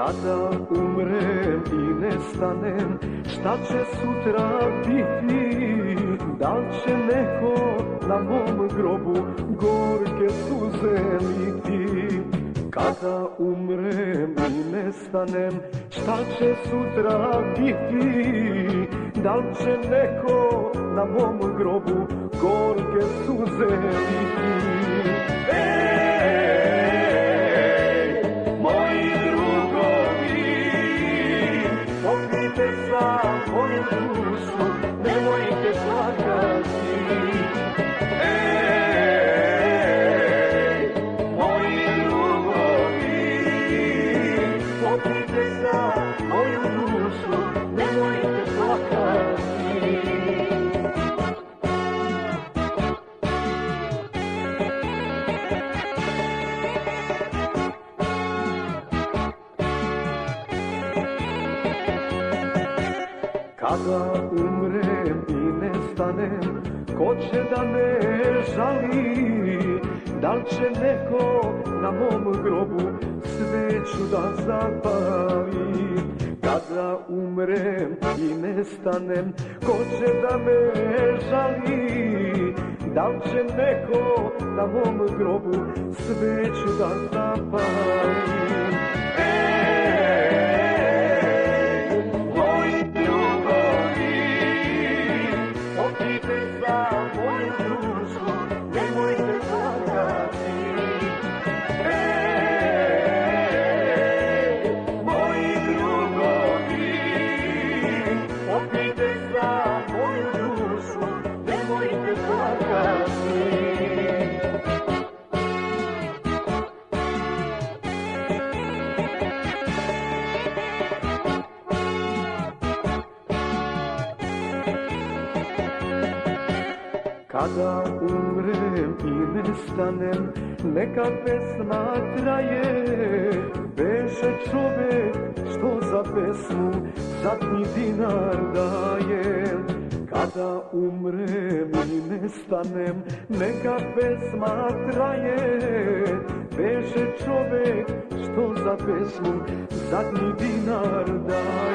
Kada umrem i nestanem, šta će sutra biti? Da li će neko na mom grobu gorke suze liti? Kada umrem i nestanem, šta će sutra biti? Da li će neko na mom grobu gorke suze liti? Pokrijte sa moju dušu, nemojte plakati. Moji drugovi, pokrijte sa moju dušu, nemojte plakati. Kada umrem i nestanem, ko će da me žali? Da li će neko na mom grobu sveću da zapali? Kada umrem i nestanem, ko će da me žali? Da li će neko na mom grobu sveću da zapali? Kada umrem i nestanem, neka pesma traje. Beše čovek što za pesmu zadnji dinar daje. Kada umrem i nestanem, neka pesma traje. Beše čovek što za pesmu zadnji dinar daje.